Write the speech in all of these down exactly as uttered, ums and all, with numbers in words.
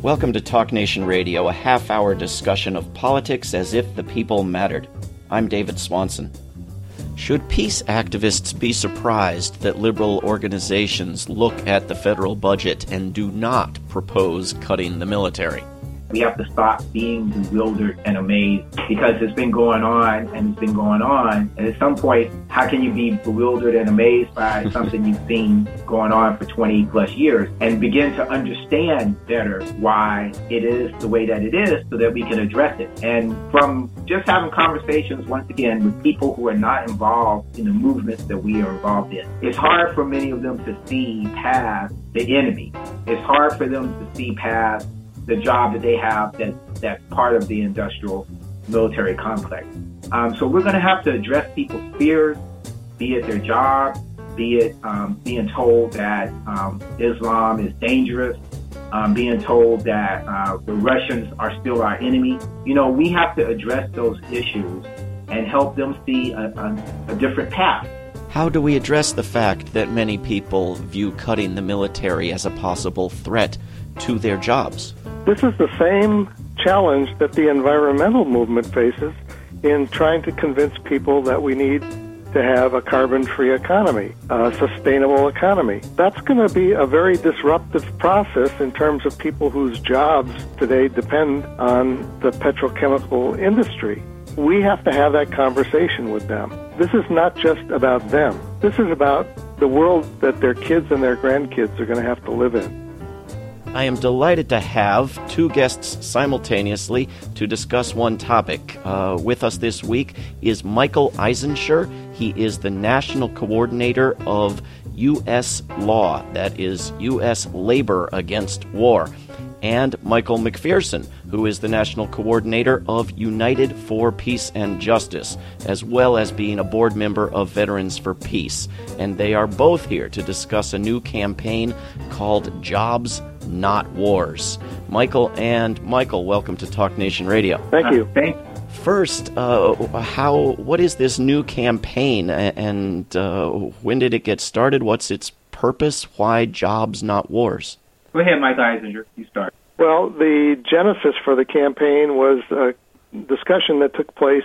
Welcome to Talk Nation Radio, a half-hour discussion of politics as if the people mattered. I'm David Swanson. Should peace activists be surprised that liberal organizations look at the federal budget and do not propose cutting the military? We have to stop being bewildered and amazed because it's been going on and it's been going on. And at some point, how can you be bewildered and amazed by something you've seen going on for twenty plus years and begin to understand better why it is the way that it is so that we can address it? And from just having conversations, once again, with people who are not involved in the movements that we are involved in, it's hard for many of them to see past the enemy. It's hard for them to see past the job that they have that, that's part of the industrial military complex. Um, so we're going to have to address people's fears, be it their job, be it um, being told that um, Islam is dangerous, um, being told that uh, the Russians are still our enemy. You know, we have to address those issues and help them see a, a, a different path. How do we address the fact that many people view cutting the military as a possible threat to their jobs? This is the same challenge that the environmental movement faces in trying to convince people that we need to have a carbon-free economy, a sustainable economy. That's going to be a very disruptive process in terms of people whose jobs today depend on the petrochemical industry. We have to have that conversation with them. This is not just about them. This is about the world that their kids and their grandkids are going to have to live in. I am delighted to have two guests simultaneously to discuss one topic. Uh, with us this week is Michael Eisenscher. He is the National Coordinator of U S Law, that is U S Labor Against War, and Michael McPherson, who is the National Coordinator of United for Peace and Justice, as well as being a board member of Veterans for Peace. And they are both here to discuss a new campaign called Jobs, Not Wars. Michael and Michael, welcome to Talk Nation Radio. Thank you. Uh, thanks. First, uh, how what is this new campaign, and uh, when did it get started? What's its purpose? Why Jobs, Not Wars? Go ahead, Mike Eisenscher. You start. Well, the genesis for the campaign was a discussion that took place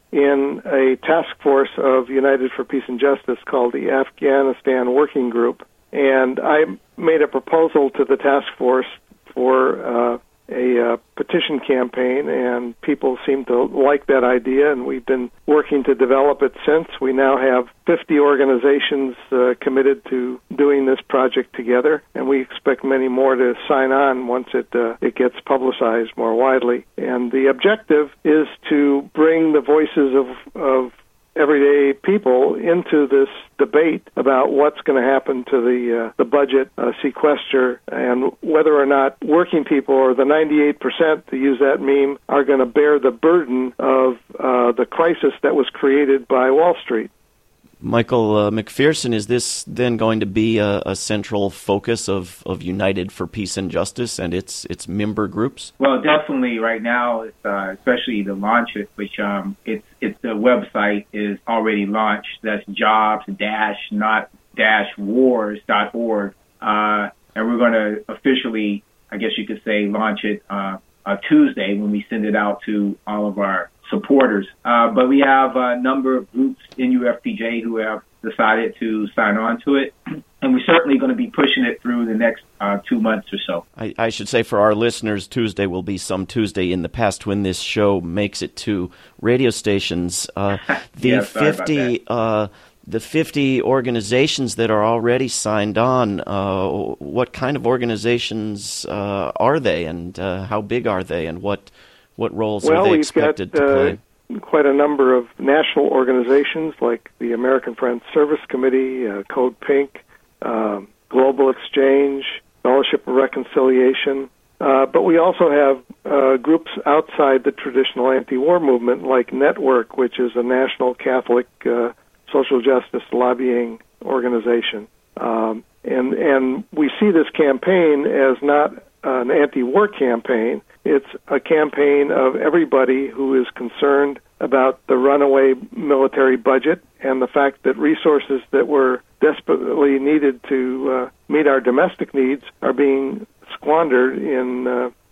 in a task force of United for Peace and Justice called the Afghanistan Working Group. And I made a proposal to the task force for uh, a uh, petition campaign, and people seemed to like that idea, and we've been working to develop it since. We now have fifty organizations uh, committed to doing this project together, and we expect many more to sign on once it uh, it gets publicized more widely. And the objective is to bring the voices of, of everyday people into this debate about what's going to happen to the uh, the budget uh, sequester and whether or not working people, or the ninety-eight percent, to use that meme, are going to bear the burden of uh, the crisis that was created by Wall Street. Michael uh, McPherson, is this then going to be a, a central focus of, of United for Peace and Justice and its its member groups? Well, definitely right now, it's, uh, especially to launch it, which um, it's it's the website is already launched. That's jobs dash not dash wars dot org, uh, and we're going to officially, I guess you could say, launch it uh, uh, Tuesday when we send it out to all of our supporters. Uh, but we have a number of groups in U F P J who have decided to sign on to it, and we're certainly going to be pushing it through the next uh, two months or so. I, I should say for our listeners, Tuesday will be some Tuesday in the past when this show makes it to radio stations. Uh, the yeah, fifty uh, the fifty organizations that are already signed on, uh, what kind of organizations uh, are they, and uh, how big are they, and what What roles well, are they we've expected got, to play? Uh, quite a number of national organizations like the American Friends Service Committee, uh, Code Pink, um, Global Exchange, Fellowship of Reconciliation. Uh, but we also have uh, groups outside the traditional anti-war movement like Network, which is a national Catholic uh, social justice lobbying organization. Um, and, and we see this campaign as not an anti-war campaign. It's a campaign of everybody who is concerned about the runaway military budget and the fact that resources that were desperately needed to uh, meet our domestic needs are being squandered in uh,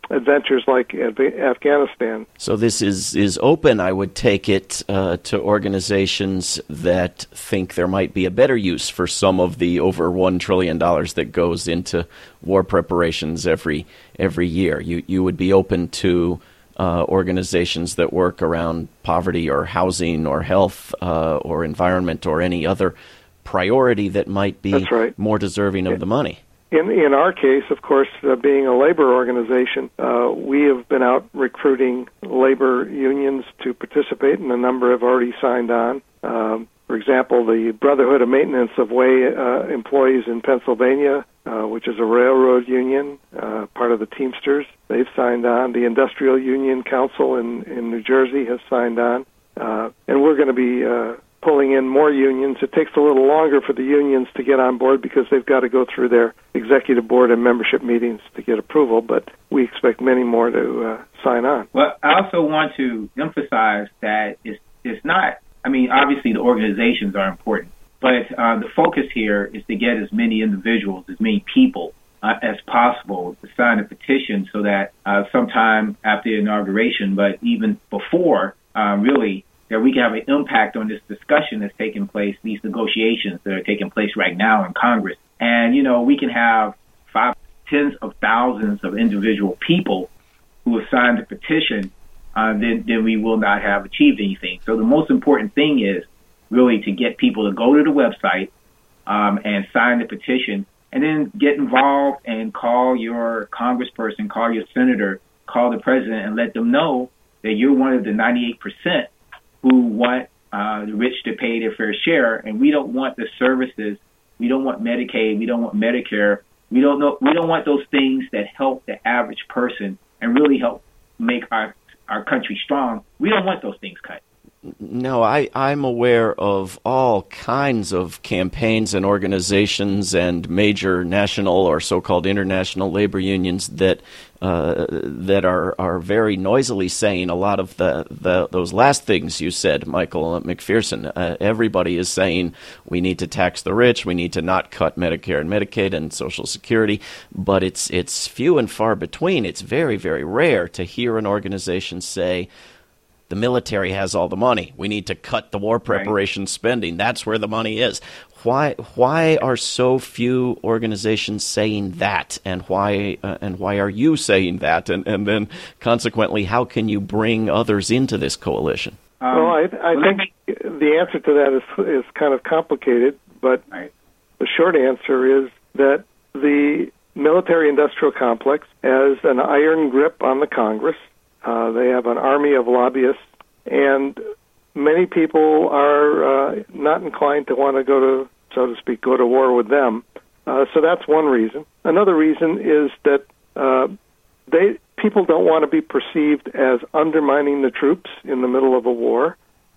adventures like Afghanistan. So this is, is open, I would take it, uh, to organizations that think there might be a better use for some of the over one trillion dollars that goes into war preparations every every year. You you would be open to uh, organizations that work around poverty or housing or health uh, or environment or any other priority that might be That's right. more deserving of the money. In in our case, of course, uh, being a labor organization, uh, we have been out recruiting labor unions to participate, and a number have already signed on. Um, for example, the Brotherhood of Maintenance of Way uh, employees in Pennsylvania, uh, which is a railroad union, uh, part of the Teamsters, they've signed on. The Industrial Union Council in, in New Jersey has signed on. Uh, and we're going to be uh, pulling in more unions. It takes a little longer for the unions to get on board because they've got to go through their executive board and membership meetings to get approval, but we expect many more to uh, sign on. Well, I also want to emphasize that it's, it's not, I mean, obviously the organizations are important, but uh, the focus here is to get as many individuals, as many people uh, as possible to sign a petition so that uh, sometime after the inauguration, but even before, uh, really, that we can have an impact on this discussion that's taking place, these negotiations that are taking place right now in Congress. And, you know, we can have five, tens of thousands of individual people who have signed the petition, uh, then, then we will not have achieved anything. So the most important thing is really to get people to go to the website um, and sign the petition, and then get involved and call your congressperson, call your senator, call the president, and let them know that you're one of the ninety-eight percent who want uh, the rich to pay their fair share, and we don't want the services, we don't want Medicaid, we don't want Medicare, we don't know, we don't want those things that help the average person and really help make our our country strong. We don't want those things cut. No, I, I'm aware of all kinds of campaigns and organizations and major national or so-called international labor unions that uh, that are, are very noisily saying a lot of the, the those last things you said, Michael McPherson. Uh, everybody is saying we need to tax the rich, we need to not cut Medicare and Medicaid and Social Security, but it's it's few and far between. It's very, very rare to hear an organization say, the military has all the money. We need to cut the war preparation right. spending. That's where the money is. Why why are so few organizations saying that, and why uh, and why are you saying that? And, and then consequently, how can you bring others into this coalition? Um, well, I, I think me... the answer to that is is kind of complicated, but right. the short answer is that the military-industrial complex has an iron grip on the Congress. Uh, they have an army of lobbyists, and many people are uh, not inclined to want to go to, so to speak, go to war with them. Uh, so that's one reason. Another reason is that uh, they people don't want to be perceived as undermining the troops in the middle of a war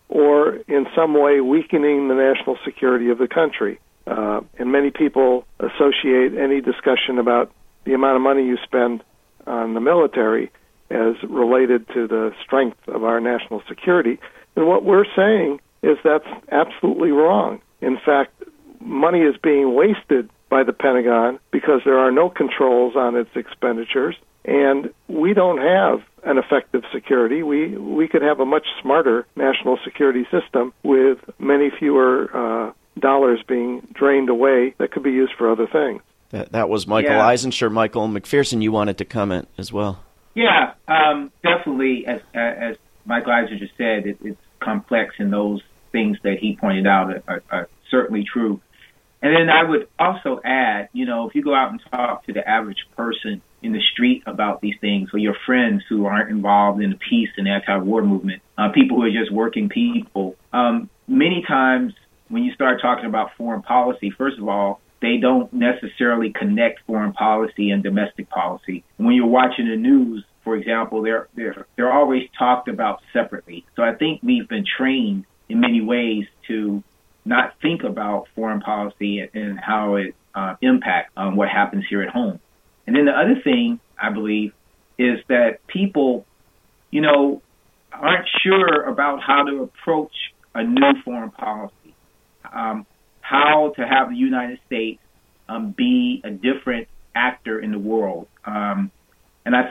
or in some way weakening the national security of the country. Uh, and many people associate any discussion about the amount of money you spend on the military as related to the strength of our national security. And what we're saying is that's absolutely wrong. In fact, money is being wasted by the Pentagon because there are no controls on its expenditures, and we don't have an effective security. We we could have a much smarter national security system with many fewer uh, dollars being drained away that could be used for other things. That, that was Michael yeah. Eisenscher. Michael McPherson, you wanted to comment as well. Yeah, um, definitely, as as Michael Eisenscher said, it, it's complex, and those things that he pointed out are, are, are certainly true. And then I would also add, you know, if you go out and talk to the average person in the street about these things, or your friends who aren't involved in the peace and anti-war movement, uh, people who are just working people, um, many times when you start talking about foreign policy, first of all, they don't necessarily connect foreign policy and domestic policy. When you're watching the news, for example, they're they're they're always talked about separately. So I think we've been trained in many ways to not think about foreign policy and, and how it uh, impacts on what happens here at home. And then the other thing, I believe, is that people, you know, aren't sure about how to approach a new foreign policy. Um, how to have the United States um, be a different actor in the world. Um, and I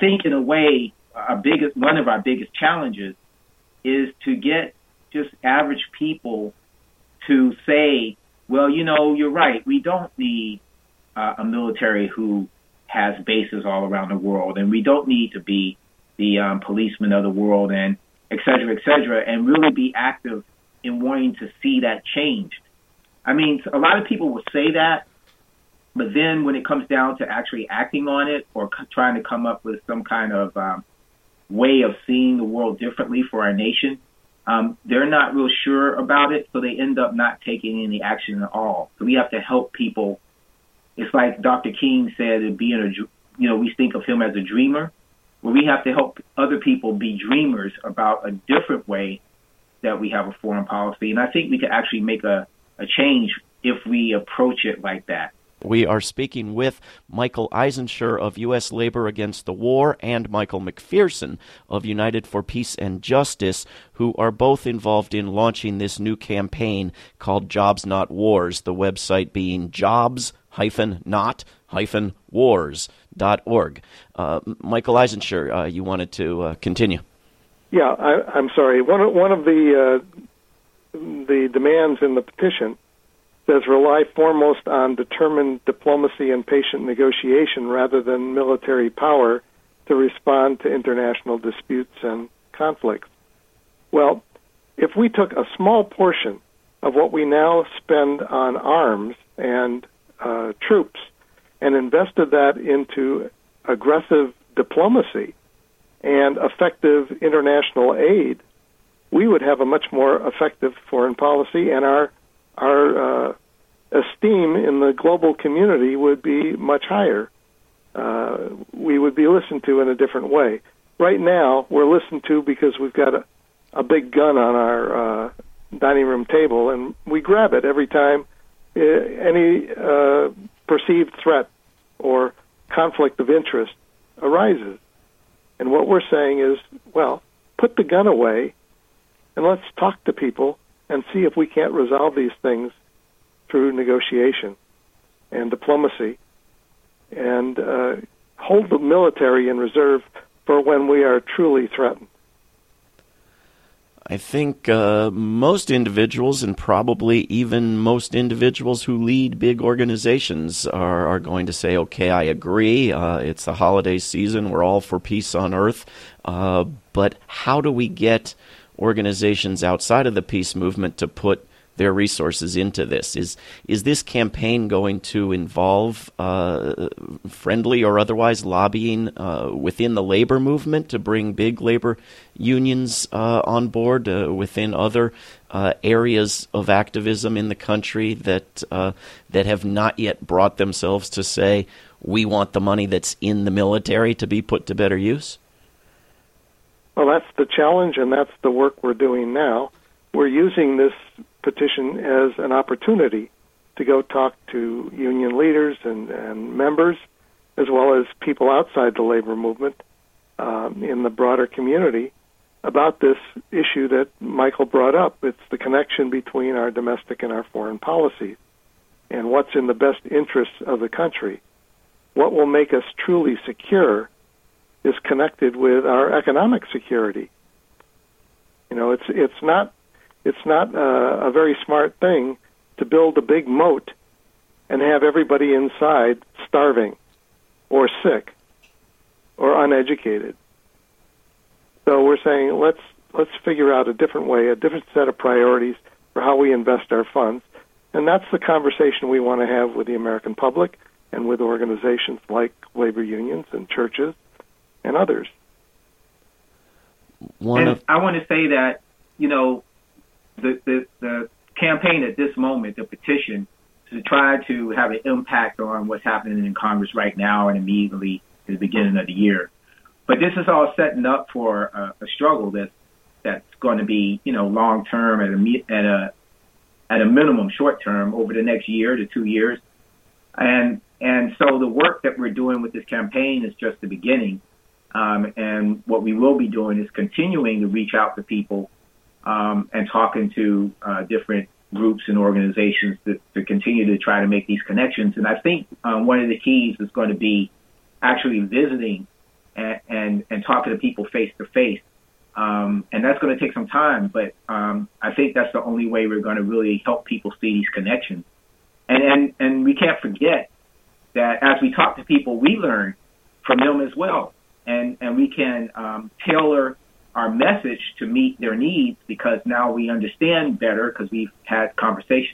think in a way, our biggest, one of our biggest challenges is to get just average people to say, well, you know, you're right. We don't need uh, a military who has bases all around the world, and we don't need to be the um, policemen of the world, and et cetera, et cetera, and really be active in wanting to see that changed. I mean, a lot of people will say that, but then when it comes down to actually acting on it or c- trying to come up with some kind of um, way of seeing the world differently for our nation, um, they're not real sure about it, so they end up not taking any action at all. So we have to help people. It's like Doctor King said, being a, you know, we think of him as a dreamer. Well, we have to help other people be dreamers about a different way that we have a foreign policy. And I think we could actually make a, a change if we approach it like that. We are speaking with Michael Eisenscher of U S Labor Against the War and Michael McPherson of United for Peace and Justice, who are both involved in launching this new campaign called Jobs Not Wars, the website being jobs not wars dot org. Uh, Michael Eisenscher, uh, you wanted to uh, continue. Yeah, I, I'm sorry. One of, one of the uh, the demands in the petition says rely foremost on determined diplomacy and patient negotiation rather than military power to respond to international disputes and conflicts. Well, if we took a small portion of what we now spend on arms and uh, troops and invested that into aggressive diplomacy and effective international aid, we would have a much more effective foreign policy, and our our uh, esteem in the global community would be much higher. Uh, we would be listened to in a different way. Right now, we're listened to because we've got a, a big gun on our uh, dining room table, and we grab it every time uh, any uh, perceived threat or conflict of interest arises. And what we're saying is, well, put the gun away and let's talk to people and see if we can't resolve these things through negotiation and diplomacy, and uh, hold the military in reserve for when we are truly threatened. I think uh, most individuals, and probably even most individuals who lead big organizations, are, are going to say, okay, I agree, uh, it's the holiday season, we're all for peace on earth, uh, but how do we get organizations outside of the peace movement to put their resources into this? Is is this campaign going to involve uh, friendly or otherwise lobbying uh, within the labor movement to bring big labor unions uh, on board uh, within other uh, areas of activism in the country that uh, that have not yet brought themselves to say, we want the money that's in the military to be put to better use? Well, that's the challenge, and that's the work we're doing now. We're using this petition as an opportunity to go talk to union leaders and, and members, as well as people outside the labor movement um, in the broader community, about this issue that Michael brought up. It's the connection between our domestic and our foreign policies, and what's in the best interests of the country. What will make us truly secure is connected with our economic security. You know, it's it's not it's not uh, a very smart thing to build a big moat and have everybody inside starving or sick or uneducated. So we're saying let's let's figure out a different way, a different set of priorities for how we invest our funds, and that's the conversation we want to have with the American public and with organizations like labor unions and churches and others. One and of- I want to say that, you know, the, the, the campaign at this moment, the petition, to try to have an impact on what's happening in Congress right now and immediately at the beginning of the year. But this is all setting up for a, a struggle that's, that's going to be, you know, long-term at a, at a, at a minimum short-term over the next year to two years. And, and so the work that we're doing with this campaign is just the beginning. Um, and what we will be doing is continuing to reach out to people um, and talking to uh, different groups and organizations to, to continue to try to make these connections. And I think um, one of the keys is going to be actually visiting and, and, and talking to people face to face. Um, and that's going to take some time, but um, I think that's the only way we're going to really help people see these connections. And, and, and we can't forget that as we talk to people, we learn from them as well. And, and we can um, tailor our message to meet their needs because now we understand better because we've had conversations.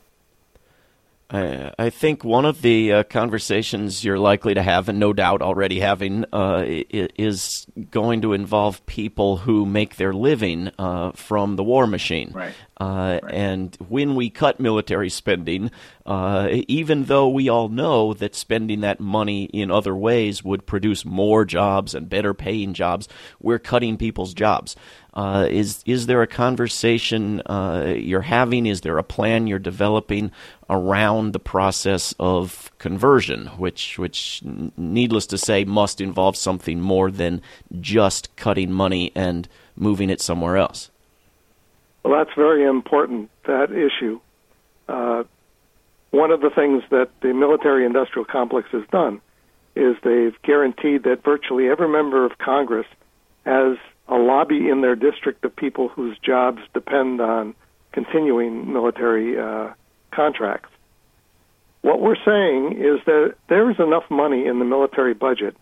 I, I think one of the uh, conversations you're likely to have, and no doubt already having, uh, is going to involve people who make their living uh, from the war machine. Right. Uh, right. And when we cut military spending, uh, even though we all know that spending that money in other ways would produce more jobs and better paying jobs, we're cutting people's jobs. Uh, is is there a conversation uh, you're having? Is there a plan you're developing around the process of conversion, which, which, needless to say, must involve something more than just cutting money and moving it somewhere else? Well, that's very important, that issue. Uh, one of the things that the military-industrial complex has done is they've guaranteed that virtually every member of Congress has a lobby in their district of people whose jobs depend on continuing military uh, contracts. What we're saying is that there is enough money in the military budget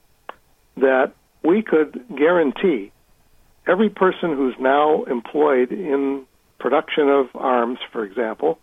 that we could guarantee every person who's now employed in production of arms, for example,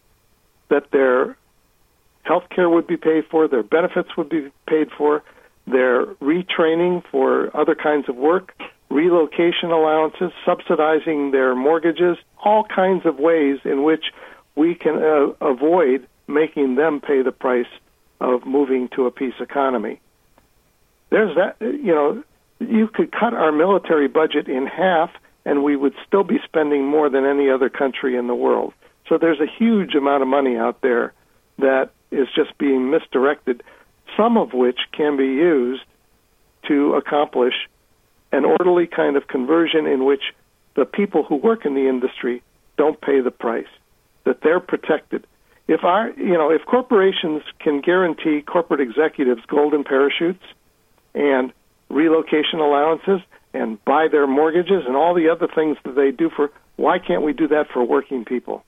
that their health care would be paid for, their benefits would be paid for, their retraining for other kinds of work, relocation allowances, subsidizing their mortgages, all kinds of ways in which we can uh, avoid making them pay the price of moving to a peace economy. There's that, you know, you could cut our military budget in half and we would still be spending more than any other country in the world. So there's a huge amount of money out there that is just being misdirected, some of which can be used to accomplish an orderly kind of conversion in which the people who work in the industry don't pay the price, that they're protected. If our, you know, if corporations can guarantee corporate executives golden parachutes and relocation allowances and buy their mortgages and all the other things that they do for, why can't we do that for working people?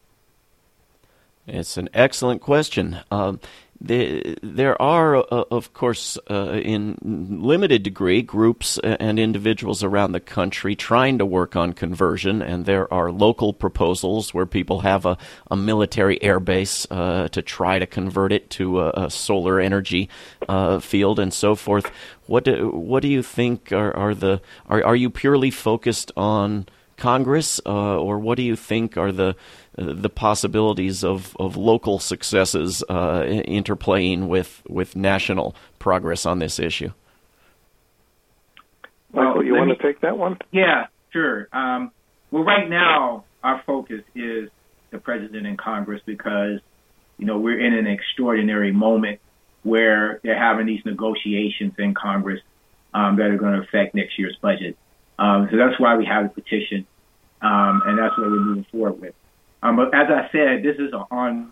It's an excellent question. Um, the, there are, uh, of course, uh, in limited degree, groups and individuals around the country trying to work on conversion, and there are local proposals where people have a, a military air base uh, to try to convert it to a, a solar energy uh, field and so forth. What do, what do you think are, are the are, are you purely focused on Congress, uh, or what do you think are the uh, the possibilities of, of local successes uh, interplaying with with national progress on this issue? Michael, you want me, to take that one? Yeah, sure. Um, well, right now our focus is the president and Congress because, you know, we're in an extraordinary moment where they're having these negotiations in Congress um, that are going to affect next year's budget. Um, so that's why we have a petition, um, and that's what we're moving forward with. Um, but as I said, this is on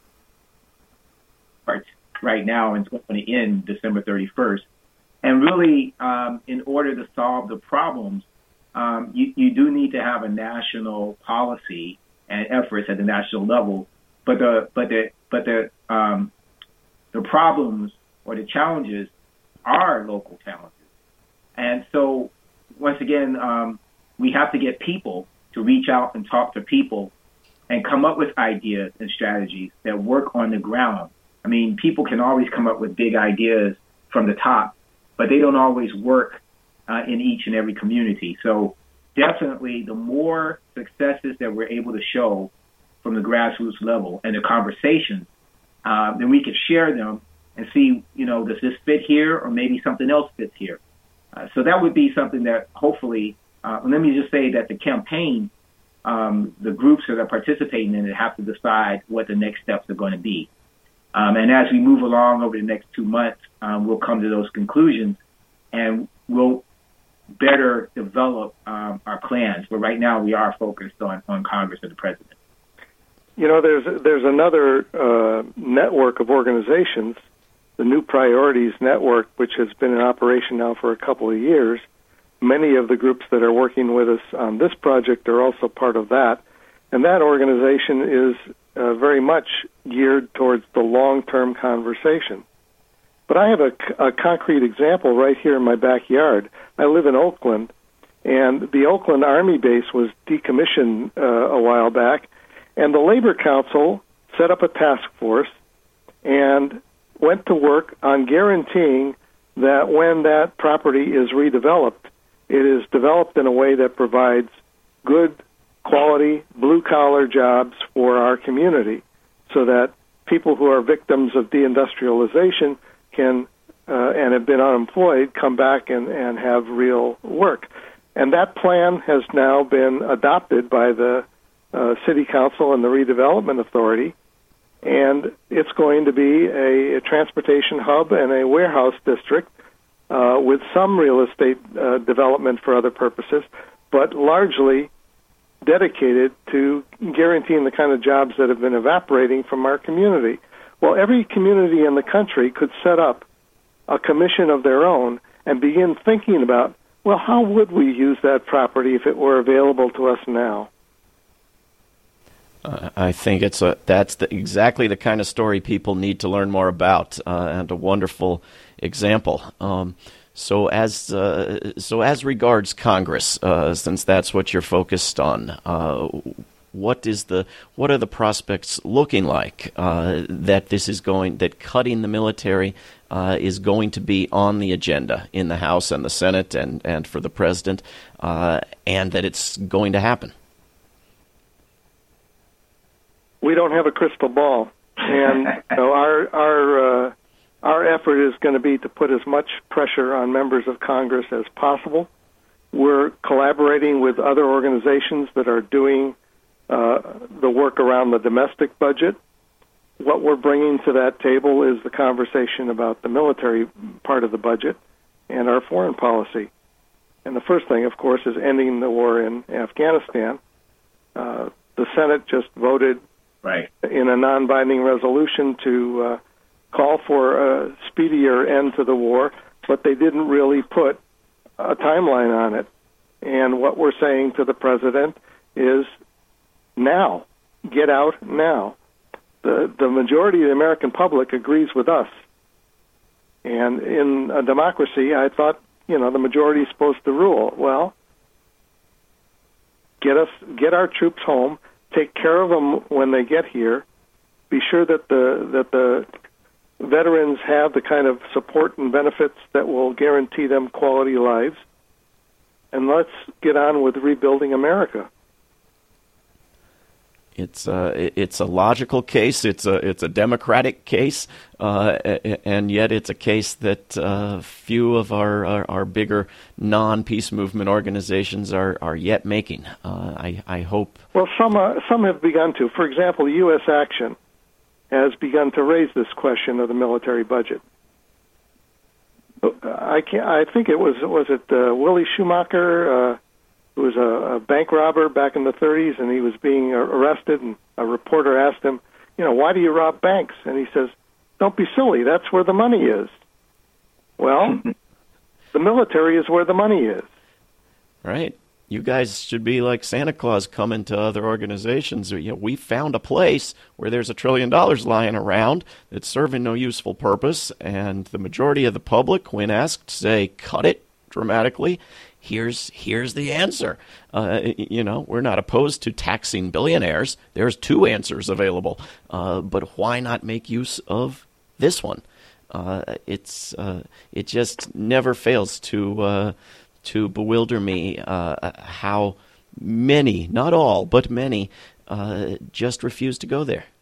right now, and it's going to end December thirty-first. And really, um, in order to solve the problems, um, you, you do need to have a national policy and efforts at the national level. But the but the but the um, the problems or the challenges are local challenges, and so. Once again, um, we have to get people to reach out and talk to people and come up with ideas and strategies that work on the ground. I mean, people can always come up with big ideas from the top, but they don't always work uh, in each and every community. So definitely the more successes that we're able to show from the grassroots level and the conversations, uh, then we can share them and see, you know, does this fit here or maybe something else fits here. Uh, so that would be something that hopefully, uh, let me just say that the campaign, um, the groups that are participating in it have to decide what the next steps are going to be. Um, and as we move along over the next two months, um, we'll come to those conclusions and we'll better develop um, our plans. But right now we are focused on, on Congress and the president. You know, there's there's another uh, network of organizations the New Priorities Network, which has been in operation now for a couple of years. Many of the groups that are working with us on this project are also part of that. And that organization is uh, very much geared towards the long-term conversation. But I have a, a concrete example right here in my backyard. I live in Oakland, and the Oakland Army base was decommissioned uh, a while back, and the Labor Council set up a task force and went to work on guaranteeing that when that property is redeveloped, it is developed in a way that provides good quality blue-collar jobs for our community so that people who are victims of deindustrialization can uh, and have been unemployed come back and, and have real work. And that plan has now been adopted by the uh, City Council and the Redevelopment Authority, and it's going to be a, a transportation hub and a warehouse district uh, with some real estate uh, development for other purposes, but largely dedicated to guaranteeing the kind of jobs that have been evaporating from our community. Well, every community in the country could set up a commission of their own and begin thinking about, well, how would we use that property if it were available to us now? Uh, I think it's a that's the, exactly the kind of story people need to learn more about, uh, and a wonderful example. Um, so as uh, so as regards Congress, uh, since that's what you're focused on, uh, what is the what are the prospects looking like uh, that this is going that cutting the military uh, is going to be on the agenda in the House and the Senate and and for the president, uh, and that it's going to happen? We don't have a crystal ball, and you know, our our uh, our effort is going to be to put as much pressure on members of Congress as possible. We're collaborating with other organizations that are doing uh, the work around the domestic budget. What we're bringing to that table is the conversation about the military part of the budget and our foreign policy. And the first thing, of course, is ending the war in Afghanistan. Uh, the Senate just voted Right. in a non-binding resolution to uh, call for a speedier end to the war, but they didn't really put a timeline on it. And what we're saying to the president is now, get out now. The, the majority of the American public agrees with us. And in a democracy, I thought, you know, the majority is supposed to rule. Well, get us, get our troops home. Take care of them when they get here. Be sure that the that the veterans have the kind of support and benefits that will guarantee them quality lives. And let's get on with rebuilding America. It's uh, it's a logical case. It's a it's a democratic case, uh, and yet it's a case that uh, few of our, our, our bigger non-peace movement organizations are, are yet making. Uh, I I hope. Well, some uh, some have begun to. For example, U S Action has begun to raise this question of the military budget. I can I think it was was it uh, Willie Schumacher. Uh, who was a, a bank robber back in the thirties, and he was being arrested, and a reporter asked him, you know, why do you rob banks? And he says, don't be silly, that's where the money is. Well, the military is where the money is. Right. You guys should be like Santa Claus coming to other organizations. You know, we found a place where there's a trillion dollars lying around that's serving no useful purpose, and the majority of the public, when asked, say, cut it dramatically. Here's here's the answer. Uh, you know, we're not opposed to taxing billionaires. There's two answers available. Uh, but why not make use of this one? Uh, it's uh, it just never fails to uh, to bewilder me uh, how many, not all, but many, uh, just refuse to go there.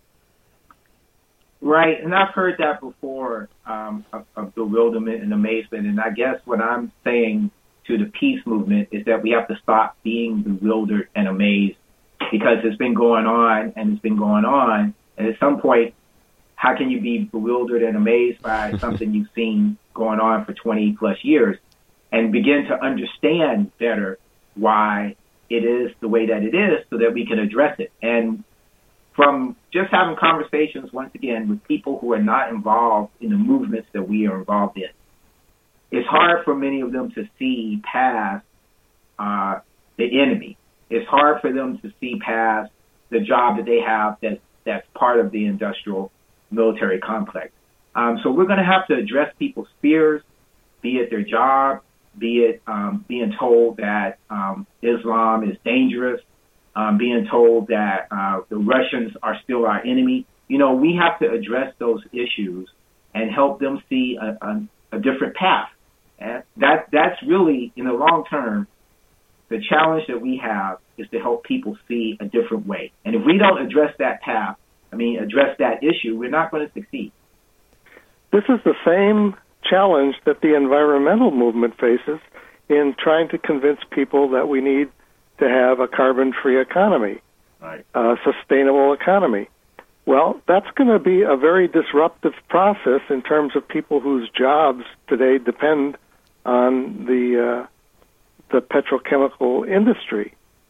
Right, and I've heard that before, um, of, of bewilderment and amazement. And I guess what I'm saying to the peace movement is that we have to stop being bewildered and amazed, because it's been going on and it's been going on. And at some point, how can you be bewildered and amazed by something you've seen going on for twenty plus years and begin to understand better why it is the way that it is so that we can address it? And from just having conversations, once again, with people who are not involved in the movements that we are involved in, it's hard for many of them to see past uh, the enemy. It's hard for them to see past the job that they have that, that's part of the industrial military complex. Um, so we're going to have to address people's fears, be it their job, be it um, being told that um, Islam is dangerous, um, being told that uh, the Russians are still our enemy. You know, we have to address those issues and help them see a, a, a different path. And that that's really, in the long term, the challenge that we have is to help people see a different way. And if we don't address that path, I mean, address that issue, we're not going to succeed. This is the same challenge that the environmental movement faces in trying to convince people that we need to have a carbon-free economy, right. a sustainable economy. Well, that's going to be a very disruptive process in terms of people whose jobs today depend on the uh, the petrochemical industry.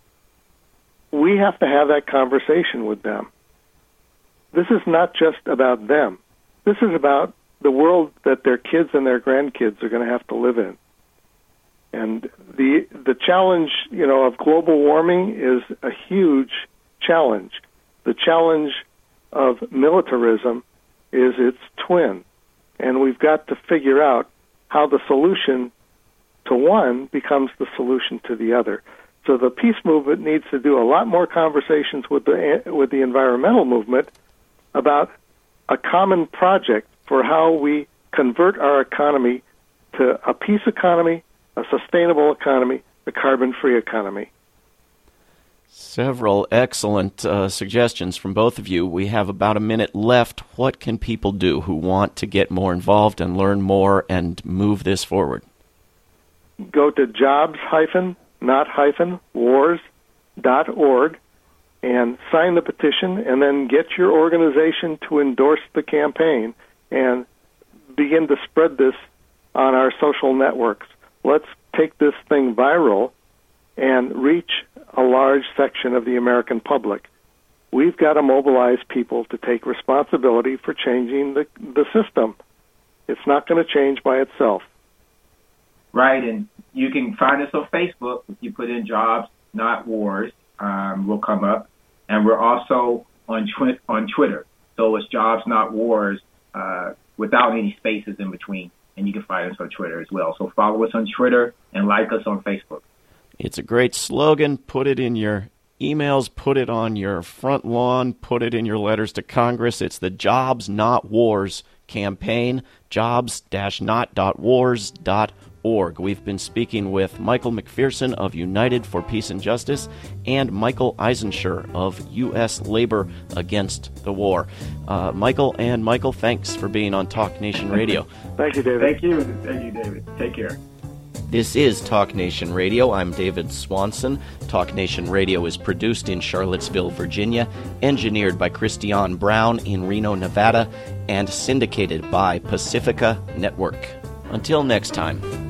We have to have that conversation with them. This is not just about them. This is about the world that their kids and their grandkids are going to have to live in. And the the challenge, you know, of global warming is a huge challenge. The challenge of militarism is its twin. And we've got to figure out how the solution to one becomes the solution to the other. So the peace movement needs to do a lot more conversations with the with the environmental movement about a common project for how we convert our economy to a peace economy, a sustainable economy, a carbon-free economy. Several excellent uh, suggestions from both of you. We have about a minute left. What can people do who want to get more involved and learn more and move this forward? Go to jobs not wars dot org and sign the petition, and then get your organization to endorse the campaign and begin to spread this on our social networks. Let's take this thing viral and reach a large section of the American public. We've got to mobilize people to take responsibility for changing the, the system. It's not going to change by itself. Right, and you can find us on Facebook. If you put in Jobs Not Wars, um, we'll come up. And we're also on twi- on Twitter. So it's Jobs Not Wars uh, without any spaces in between. And you can find us on Twitter as well. So follow us on Twitter and like us on Facebook. It's a great slogan. Put it in your emails, put it on your front lawn, put it in your letters to Congress. It's the Jobs Not Wars campaign, jobs not wars dot org. We've been speaking with Michael McPherson of United for Peace and Justice and Michael Eisenschur of U S Labor Against the War. Uh, Michael and Michael, thanks for being on Talk Nation Radio. Thank you, David. Thank you. Thank you, David. Take care. This is Talk Nation Radio. I'm David Swanson. Talk Nation Radio is produced in Charlottesville, Virginia, engineered by Christiane Brown in Reno, Nevada, and syndicated by Pacifica Network. Until next time.